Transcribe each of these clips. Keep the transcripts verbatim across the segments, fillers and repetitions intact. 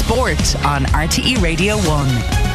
Sport on R T E Radio one.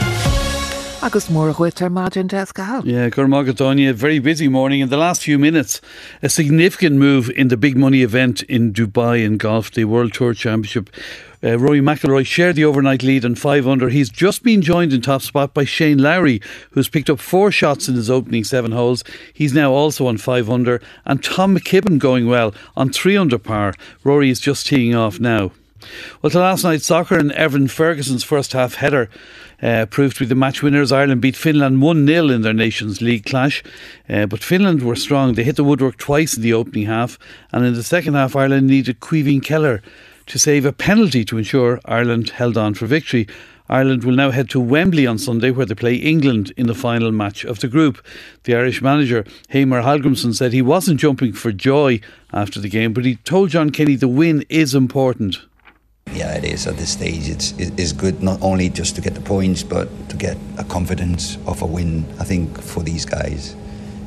Agus mór a chuid Martin Tesca. Yeah, Gurmagatonia, very busy morning. In the last few minutes, a significant move in the big money event in Dubai in golf, the World Tour Championship. Uh, Rory McIlroy shared the overnight lead on five under. He's just been joined in top spot by Shane Lowry, who's picked up four shots in his opening seven holes. He's now also on five under. And Tom McKibben going well on three under par. Rory is just teeing off now. Well, to last night's soccer, and Evan Ferguson's first half header uh, proved to be the match winners. Ireland beat Finland one nil in their Nations League clash, uh, but Finland were strong. They hit the woodwork twice in the opening half, and in the second half Ireland needed Caoimhín Keller to save a penalty to ensure Ireland held on for victory. Ireland will now head to Wembley on Sunday, where they play England in the final match of the group. The Irish manager, Heimir Hallgrímsson, said he wasn't jumping for joy after the game, but he told John Kenny the win is important. Yeah, it is at this stage. It's it's good not only just to get the points, but to get a confidence of a win. I think for these guys,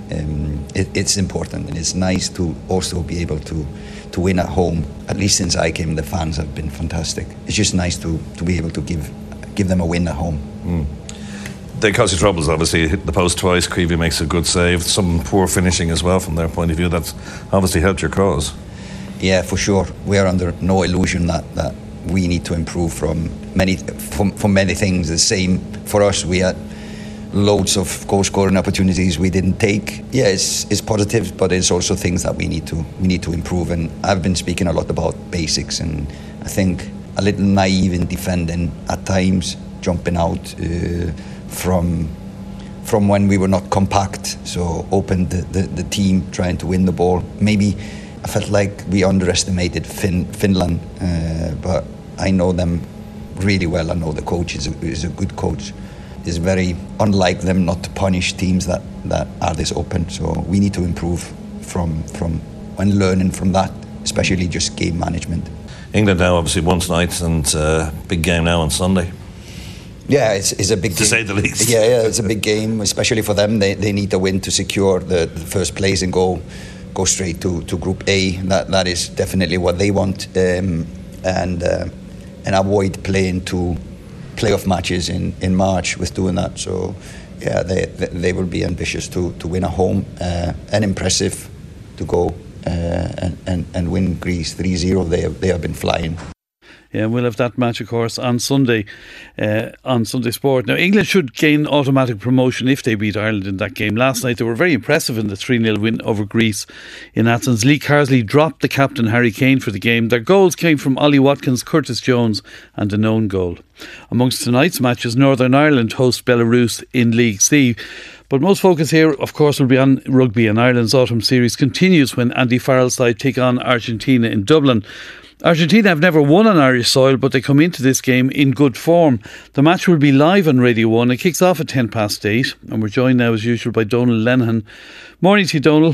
um, it, it's important, and it's nice to also be able to to win at home. At least since I came, the fans have been fantastic. It's just nice to, to be able to give give them a win at home. Mm. They cause you troubles, obviously. Hit the post twice. Creevy makes a good save. Some poor finishing as well from their point of view. That's obviously helped your cause. Yeah, for sure. We are under no illusion that that. We need to improve from many from, from many things. The same for us. We had loads of goal scoring opportunities we didn't take. Yeah, it's it's positive, but it's also things that we need to we need to improve. And I've been speaking a lot about basics, and I think a little naive in defending at times, jumping out uh, from from when we were not compact. So opened the, the, the team trying to win the ball. Maybe I felt like we underestimated fin- Finland, uh, but I know them really well. I know the coach is a, is a good coach. It's very unlike them not to punish teams that, that are this open. So we need to improve from from when learning from that, especially just game management. England now obviously won tonight, and uh, big game now on Sunday. Yeah, it's, it's a big to game. say the least. Yeah, yeah, it's a big game, especially for them. They they need to win to secure the, the first place and go. go straight to, to Group A. That that is definitely what they want, um, and uh, and avoid playing two playoff matches in, in March with doing that. So yeah, they they will be ambitious to, to win at home, uh, and impressive to go uh, and, and, and win Greece three zero. They have, they have been flying. Yeah, we'll have that match, of course, on Sunday, uh, on Sunday Sport. Now, England should gain automatic promotion if they beat Ireland in that game. Last night, they were very impressive in the three nil win over Greece in Athens. Lee Carsley dropped the captain, Harry Kane, for the game. Their goals came from Ollie Watkins, Curtis Jones and a known goal. Amongst tonight's matches, Northern Ireland host Belarus in League C. But most focus here, of course, will be on rugby, and Ireland's autumn series continues when Andy Farrell's side take on Argentina in Dublin. Argentina have never won on Irish soil, but they come into this game in good form. The match will be live on Radio one. It kicks off at ten past eight, and we're joined now as usual by Donal Lenihan. Morning to you, Donal.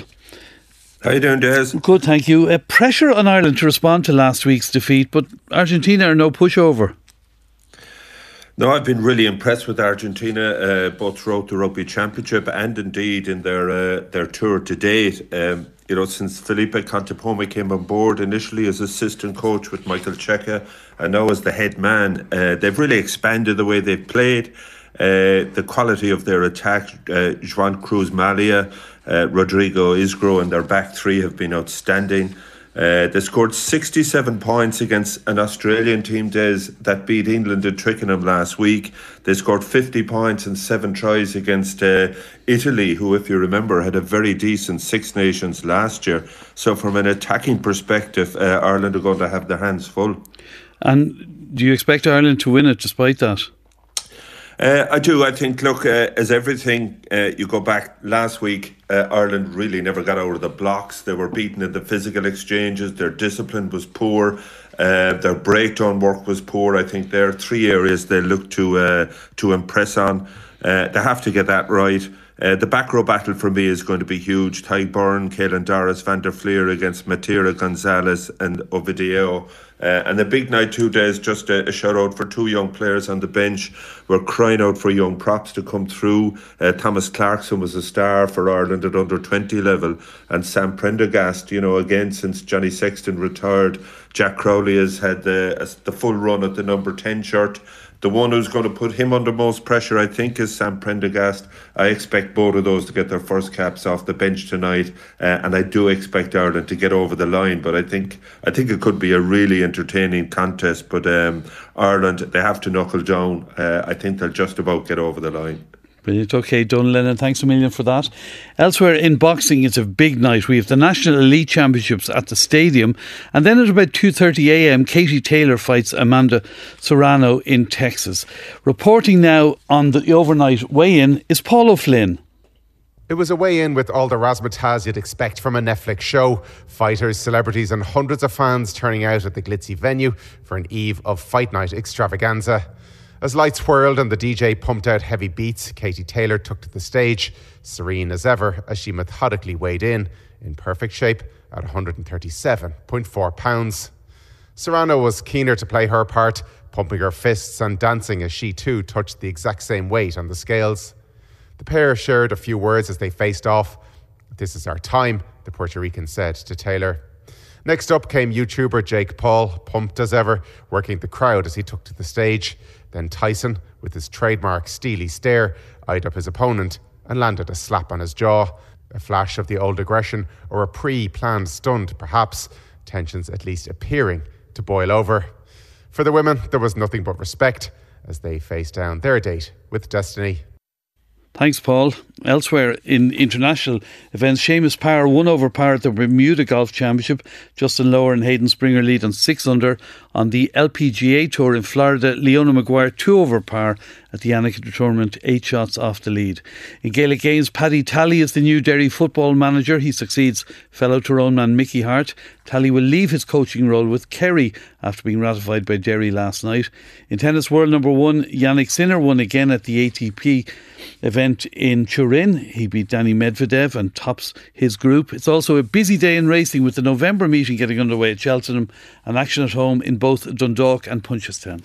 How you doing, Des? Good, thank you. Uh, pressure on Ireland to respond to last week's defeat, but Argentina are no pushover. No, I've been really impressed with Argentina, uh, both throughout the Rugby Championship and indeed in their uh, their tour to date. Um, you know, since Felipe Cantapome came on board initially as assistant coach with Michael Cheika and now as the head man, uh, they've really expanded the way they've played. Uh, the quality of their attack, uh, Joan Cruz Malia, uh, Rodrigo Isgro and their back three have been outstanding. Uh, they scored sixty-seven points against an Australian team, Des, that beat England in Twickenham last week. They scored fifty points and seven tries against uh, Italy, who, if you remember, had a very decent Six Nations last year. So from an attacking perspective, uh, Ireland are going to have their hands full. And do you expect Ireland to win it despite that? Uh, I do. I think, look, uh, as everything, uh, you go back last week, uh, Ireland really never got out of the blocks. They were beaten in the physical exchanges. Their discipline was poor. Uh, their breakdown work was poor. I think there are three areas they look to uh, to impress on. Uh, they have to get that right. Uh, the back row battle for me is going to be huge. Ty Byrne, Caelan Doris, Van der Fleer against Matera, Gonzalez and Ovidio. Uh, and the big night today is just a, a shout out for two young players on the bench. We're crying out for young props to come through. Uh, Thomas Clarkson was a star for Ireland at under twenty level, and Sam Prendergast, you know, again since Johnny Sexton retired, Jack Crowley has had the, the full run at the number ten shirt. The one who's going to put him under most pressure, I think, is Sam Prendergast. I expect both of those to get their first caps off the bench tonight, uh, and I do expect Ireland to get over the line. But I think I think it could be a really entertaining contest. But um, Ireland, they have to knuckle down. Uh, I think they'll just about get over the line. Brilliant. OK, Donal Lennon, thanks a million for that. Elsewhere in boxing, it's a big night. We have the National Elite Championships at the Stadium, and then at about two thirty a m, Katie Taylor fights Amanda Serrano in Texas. Reporting now on the overnight weigh-in is Paul O'Flynn. It was a weigh-in with all the razzmatazz you'd expect from a Netflix show. Fighters, celebrities and hundreds of fans turning out at the glitzy venue for an eve of fight night extravaganza. As lights whirled and the D J pumped out heavy beats, Katie Taylor took to the stage, serene as ever, as she methodically weighed in, in perfect shape, at one hundred thirty-seven point four pounds. Serrano was keener to play her part, pumping her fists and dancing as she too touched the exact same weight on the scales. The pair shared a few words as they faced off. "This is our time," the Puerto Rican said to Taylor. Next up came YouTuber Jake Paul, pumped as ever, working the crowd as he took to the stage. Then Tyson, with his trademark steely stare, eyed up his opponent and landed a slap on his jaw. A flash of the old aggression, or a pre-planned stunt perhaps, tensions at least appearing to boil over. For the women, there was nothing but respect as they faced down their date with destiny. Thanks, Paul. Elsewhere in international events, Seamus Power won over par at the Bermuda Golf Championship. Justin Lower and Hayden Springer lead on six under. On the L P G A Tour in Florida, Leona Maguire two over par at the Annika tournament, eight shots off the lead. In Gaelic games, Paddy Talley is the new Derry football manager. He succeeds fellow Tyrone man Mickey Hart. Talley will leave his coaching role with Kerry after being ratified by Derry last night. In tennis, world number one Yannick Sinner won again at the A T P event in Turin. He beat Danny Medvedev and tops his group. It's also a busy day in racing with the November meeting getting underway at Cheltenham and action at home in both Dundalk and Punchestown.